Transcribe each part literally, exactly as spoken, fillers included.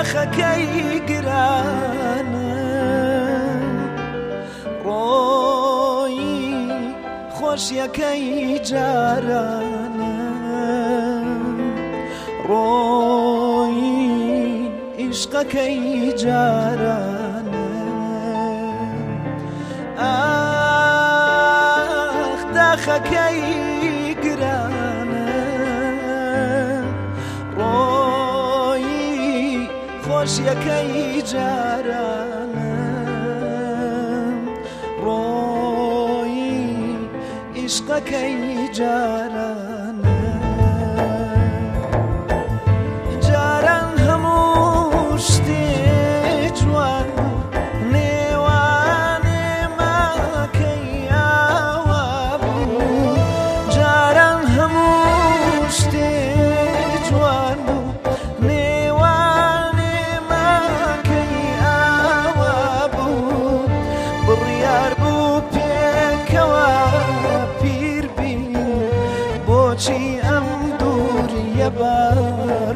داخەکەی گرانە ڕۆیی خۆشیەکەی جارانە ڕۆیی عیشقەکەی جارانە ئاخ داخەکەی گرانە ڕۆیی خۆشیەکەی جارانە ڕۆیی عیشقەکەی جارانە جاران هەموو شتێ جوان نێوانێ ماکەی ئاوا بوو جاران هەموو شتێ جوان بوو نێوانێ ماکەی ئاوا بوو بڕیار بوو پێکەوە پیر بین بۆچی ئەم دووریە بار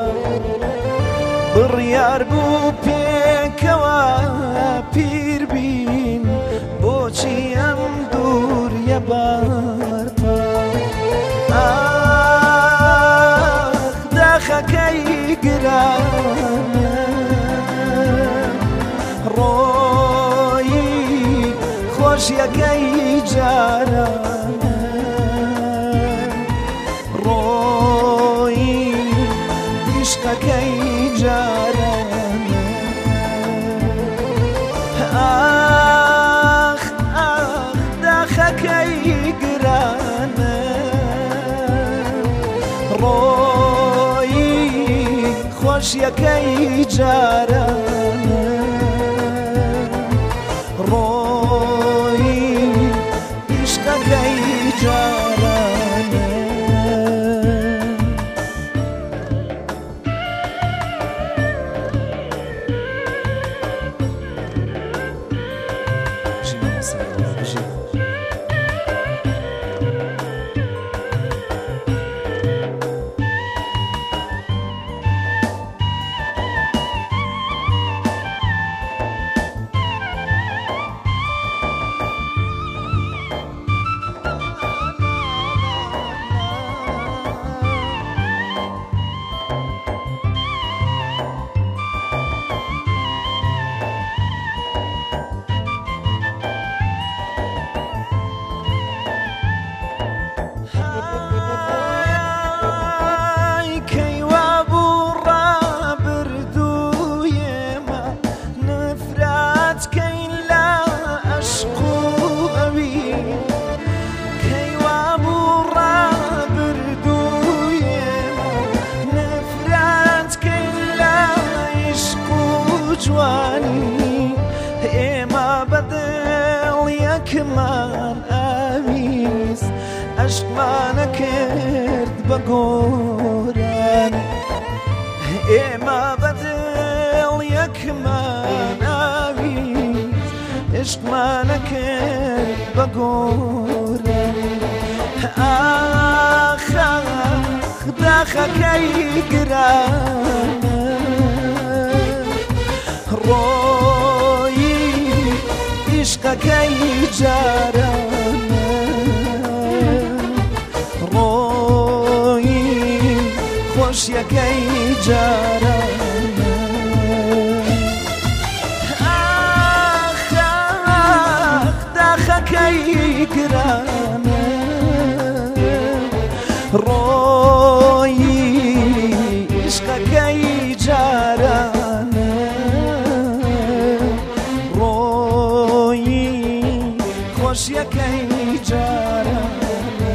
بڕیار بوو پێکەوە پیر بین بۆچی ئەم دووریە بار ئاخ داخەکەی گرانە ڕۆیی خۆشیەکەی جارانە ڕۆیی عیشقەکەی جارانە ئاخ ئاخ داخەکەی گرانە ڕۆیی خۆشیەکەی جارانە ڕۆیی عیشقەکەی جارانە جوانی ئێمە بەدڵ یەکمان ئاویست عەشقمانە کرد بە گۆران ئێمە بەدڵ یەکمان ئاویست عەشقمانە کرد بە گۆران ئاخ ئاخ داخەکەی گرانە ڕۆیی عیشقەکەی جارانە ڕۆیی خۆشیەکەی جارانە ئاخ ئاخ داخەکەی گرانە ڕۆیی عیشقەکەی جارانە خۆشیەکەی جارانە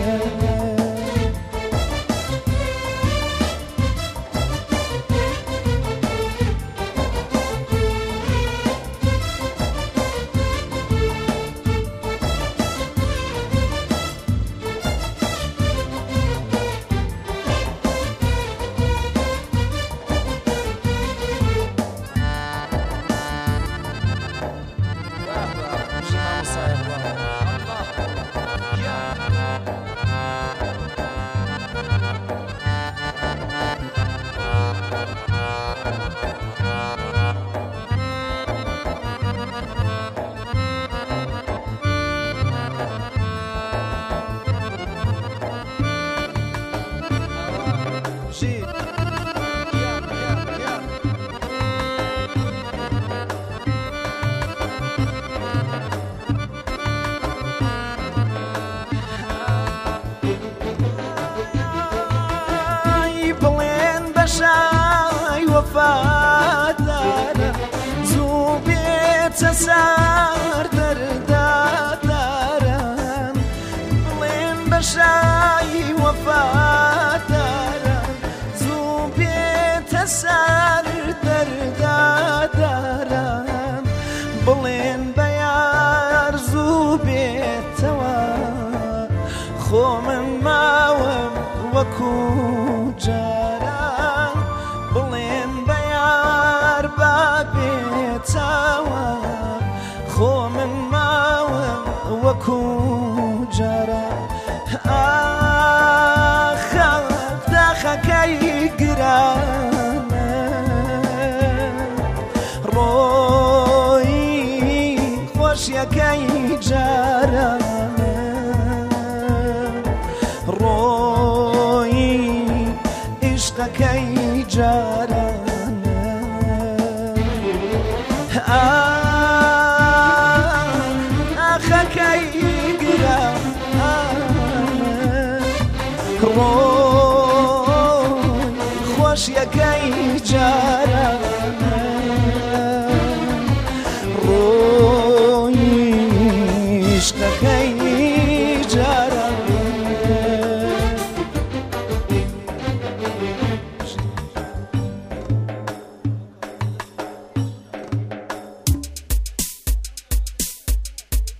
وەکو جاران بڵێن بە یار با بێتاوە خۆ من ماوە وەکو جاران ئاخە داخەکەی گرانە ڕۆی خۆشیەکەی جارانە ڕۆی عیشقەکەی جارانە ئاخەکەی گرانە ڕۆی خۆشیەکەی جارانە ڕۆی عیشقەکەی